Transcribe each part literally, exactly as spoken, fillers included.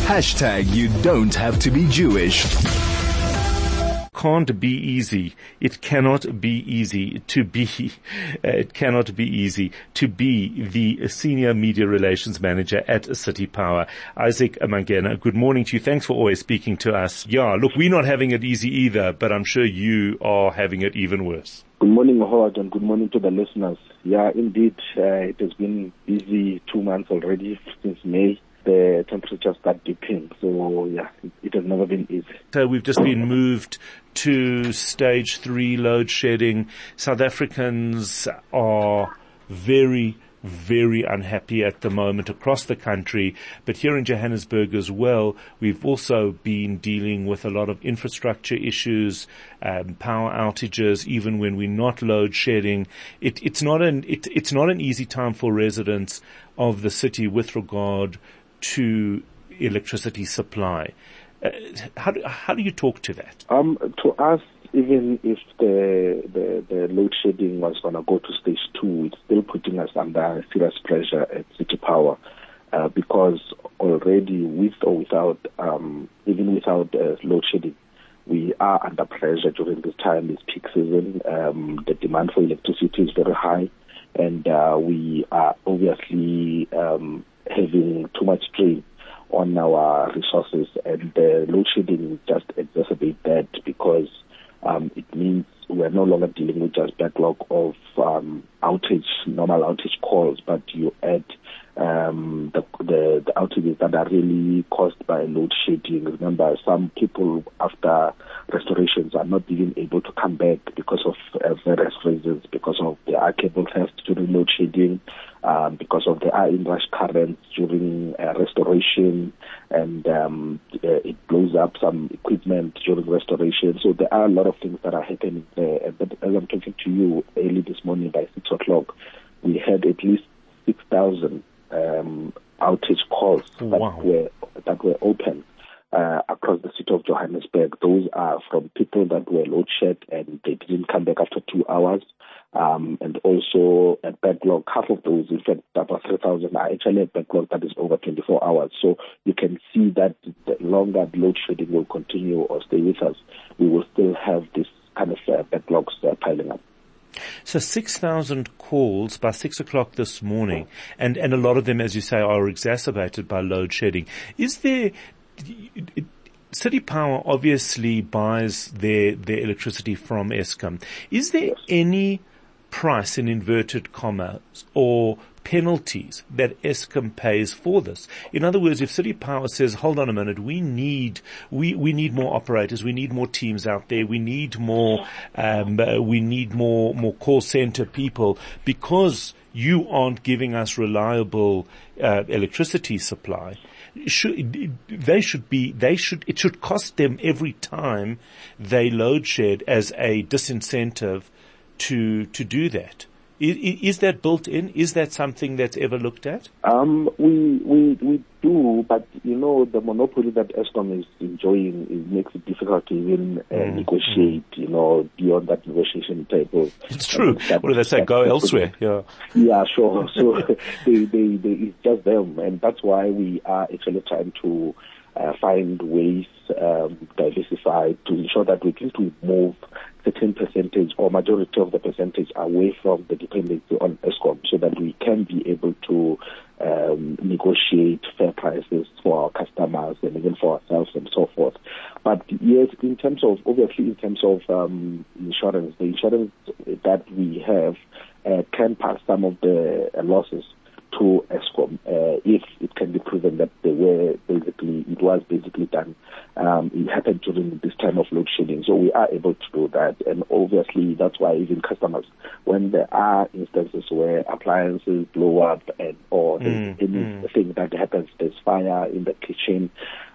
Hashtag you don't have to be Jewish. Can't be easy. It cannot be easy to be, uh, it cannot be easy to be the senior media relations manager at City Power. Isaac Mangena, good morning to you. Thanks for always speaking to us. Yeah, look, we're not having it easy either, but I'm sure you are having it even worse. Good morning, Howard, and good morning to the listeners. Yeah, indeed, uh, it has been busy two months already since May. The temperatures start dipping, so yeah, it, it has never been easy. So we've just been moved to stage three load shedding. South Africans are very, very unhappy at the moment across the country, but here in Johannesburg as well, we've also been dealing with a lot of infrastructure issues, um, power outages, even when we're not load shedding. It, it's not an, it, it's not an easy time for residents of the city with regard to electricity supply. Uh, how do, how do you talk to that? Um, to us, even if the, the, the load shedding was going to go to stage two, it's still putting us under serious pressure at City Power, uh, because already with or without, um, even without uh, load shedding, we are under pressure during this time, this peak season. Um, the demand for electricity is very high, and uh, we are obviously um, having too much strain on our resources, and the load shedding just exacerbate that, because um, it means we're no longer dealing with just backlog of um, outage, normal outage calls, but you add um, the, the, the outages that are really caused by load shedding. Remember, some people after restorations are not even able to come back because of uh, various reasons, because of the air cable theft during load shedding, um, because of the air inrush currents during uh, restoration, and um, uh, it blows up some equipment during restoration. So there are a lot of things that are happening there. But as I'm talking to you early this morning by six o'clock, we had at least six thousand um, outage calls wow. that were that were open uh, across the city of Johannesburg. Those are from people that were load shed and they didn't come back after two hours. Um, and also a backlog, half of those, in fact, about three thousand are actually a backlog that is over twenty-four hours. So you can see that the longer load shedding will continue or stay with us, we will still have this kind of uh, backlogs uh, piling up. So six thousand calls by six o'clock this morning, and, and a lot of them, as you say, are exacerbated by load shedding. Is there, City Power obviously buys their, their electricity from Eskom. Is there Yes. any price in inverted commas or penalties that Eskom pays for this? In other words, if City Power says, hold on a minute, we need, we, we need more operators, we need more teams out there, we need more, um, uh, we need more, more call center people because you aren't giving us reliable, uh, electricity supply, should, they should be, they should, it should cost them every time they load shed as a disincentive to, to do that. Is, is that built in? Is that something that's ever looked at? Um, we, we, we do, but you know, the monopoly that Eskom is enjoying it makes it difficult to even uh, mm. negotiate, you know, beyond that negotiation table. It's true. That, what do they say? Go elsewhere. Yeah. Yeah, sure. So they, they, they, it's just them, and that's why we are actually trying to uh, find ways, um, diversify to ensure that we can to move certain percentage or majority of the percentage away from the dependency on Eskom, so that we can be able to um, negotiate fair prices for our customers and even for ourselves and so forth. But yes, in terms of, obviously in terms of um, insurance, the insurance that we have uh, can pass some of the uh, losses to Eskom uh, if it can be proven that they were basically, it was basically done. Um, it happened during this time of load shedding, so we are able to do that. And obviously, that's why even customers, when there are instances where appliances blow up and or mm, anything mm. that happens, there's fire in the kitchen,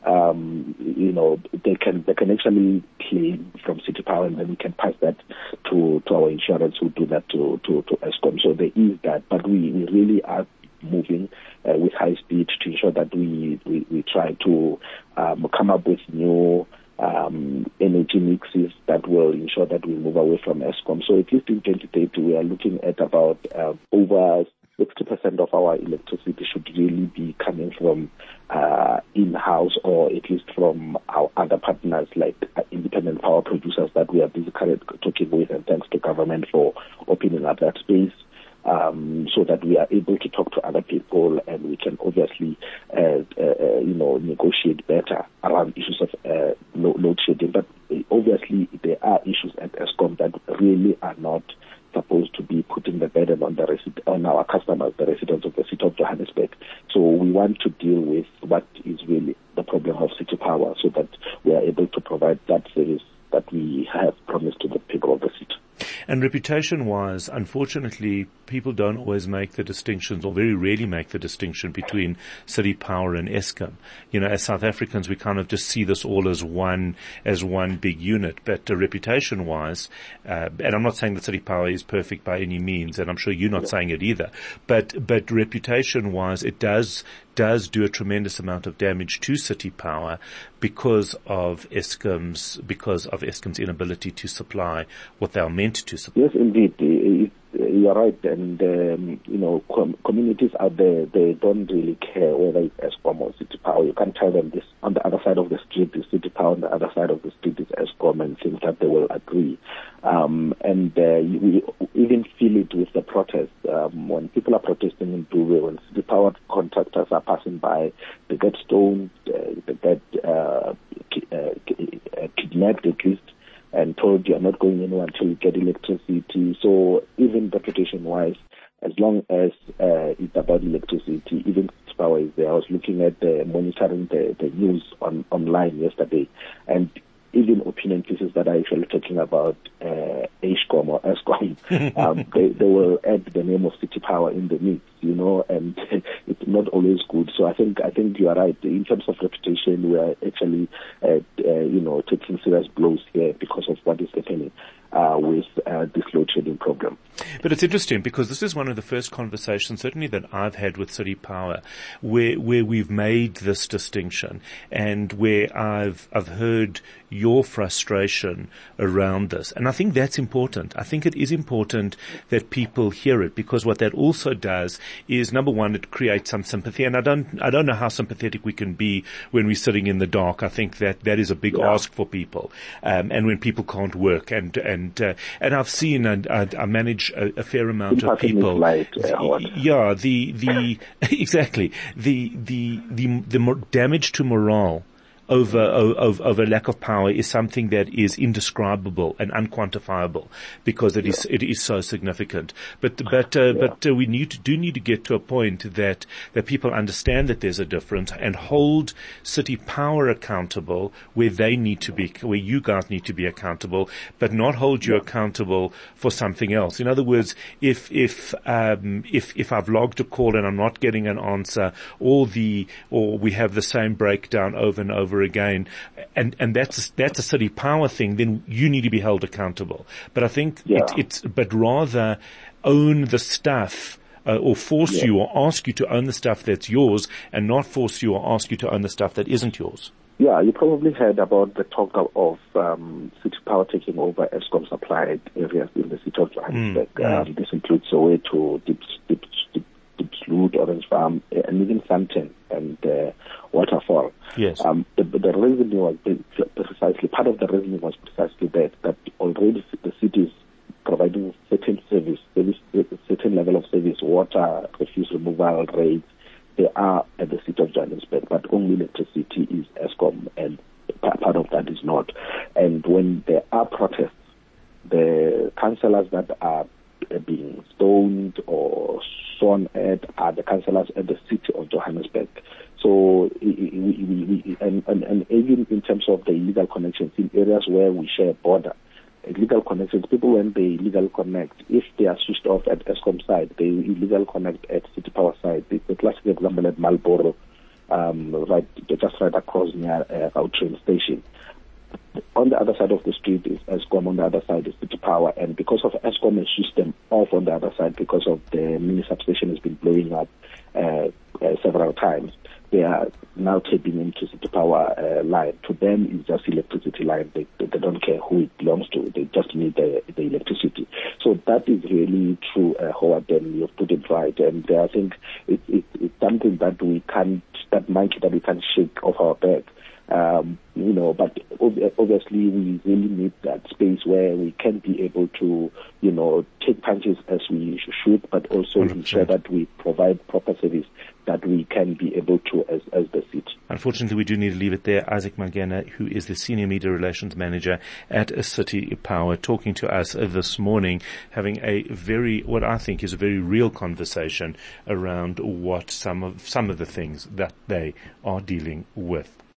um, you know, they can they can actually claim from City Power, and then we can pass that to to our insurance, who do that to to to Eskom. So there is that, but we, we really are moving uh, with high speed to ensure that we, we, we try to um, come up with new um, energy mixes that will ensure that we move away from Eskom. So at least in twenty thirty, we are looking at about uh, over sixty percent of our electricity should really be coming from uh, in-house or at least from our other partners like independent power producers that we are busy talking with, and thanks to government for opening up that space. Um, so that we are able to talk to other people, and we can obviously, uh, uh, you know, negotiate better around issues of uh, load shedding. But obviously, there are issues at Eskom that really are not supposed to be putting the burden on the resi- on our customers, the residents of the city of Johannesburg. So we want to deal with what is really the problem of city power, so that we are able to provide that service that we have promised to the people of the city. And reputation-wise, unfortunately, people don't always make the distinctions, or very rarely make the distinction between City Power and Eskom. You know, as South Africans, we kind of just see this all as one, as one big unit. But uh, reputation-wise, uh, and I'm not saying that City Power is perfect by any means, and I'm sure you're not yeah. saying it either. But but reputation-wise, it does does do a tremendous amount of damage to City Power because of Eskom's because of Eskom's inability to supply what they are meant to supply. Yes, indeed. It, you are right, and um, you know, com- communities out there, they don't really care whether it's Eskom or City Power. You can't tell them this on the other side of the street is City Power, on the other side of the street is Eskom, and things that they will agree. Um, and uh, we even feel it with the protests. Um, when people are protesting in Dube, when City Power contractors are passing by, they get stoned, uh, they get uh, ki- uh, kidnapped at least, and told you are not going anywhere until you get electricity. So even reputation-wise, as long as uh, it's about electricity, even power is there. I was looking at the monitoring the, the news on online yesterday, and even opinion pieces that are actually talking about uh, Eskom or Eskom, um, they, they will add the name of City Power in the mix, you know, and it's not always good. So I think I think you are right. In terms of reputation, we are actually, uh, uh, you know, taking serious blows here because of what is happening uh, with uh, this load shedding problem. But it's interesting because this is one of the first conversations, certainly that I've had with City Power, where where we've made this distinction, and where I've I've heard your frustration around this. And I think that's important. I think it is important that people hear it, because what that also does is, number one, it creates some sympathy. And I don't I don't know how sympathetic we can be when we're sitting in the dark. I think that that is a big yeah. ask for people, um, and when people can't work. And and uh, and I've seen and I, I manage a, a fair amount of people. Light, uh, yeah, the the exactly the the the the damage to morale over, over, over lack of power is something that is indescribable and unquantifiable, because it yeah. is, it is so significant. But, but, uh, yeah. but, uh, we need to, do need to get to a point that, that people understand that there's a difference and hold City Power accountable where they need to be, where you guys need to be accountable, but not hold you yeah. accountable for something else. In other words, if, if, um, if, if I've logged a call and I'm not getting an answer, or the, or we have the same breakdown over and over again, and and that's that's a City Power thing, then you need to be held accountable. But I think yeah. it, it's but rather own the stuff, uh, or force yeah. you or ask you to own the stuff that's yours, and not force you or ask you to own the stuff that isn't yours. Yeah, you probably heard about the talk of um, City Power taking over Eskom supplied areas in the city of Johannesburg. Mm. Um, this includes Soweto, Deep Deep Deep Diepsloot, Orange Farm, and even Sandton and uh, Waterfall. Yes. Um, the, the reasoning was precisely, part of the reasoning was precisely that, that already the city is providing certain service, service, certain level of service, water, refuse removal rates, they are at the city of Johannesburg, but only electricity is Eskom, and part of that is not. And when there are protests, the councillors that are being stoned or sworn at are the councillors at the city of Johannesburg. So, we, we, we, and, and, and even in terms of the illegal connections in areas where we share a border, illegal connections, people when they illegal connect, if they are switched off at Eskom side, they illegal connect at City Power side. The, the classic example at Marlborough, um, right, just right across near uh, our train station. on the other side of the street is Eskom, on the other side is City Power, and because of Eskom's system off on the other side, because of the mini substation has been blowing up uh, uh, several times, they are now tapping into City Power uh, line. To them, it's just electricity line. They, they, they don't care who it belongs to. They just need the, the electricity. So that is really true, uh, Howard, and you've put it right. And uh, I think it, it, it's something that we can't, that monkey that we can't shake off our back. Um, you know, but ob- obviously we really need that space where we can be able to, you know, take punches as we should, but also one hundred percent ensure that we provide proper service that we can be able to as, as the city. Unfortunately, we do need to leave it there. Isaac Mangena, who is the Senior Media Relations Manager at City Power, talking to us this morning, having a very, what I think is a very real conversation around what some of, some of the things that they are dealing with.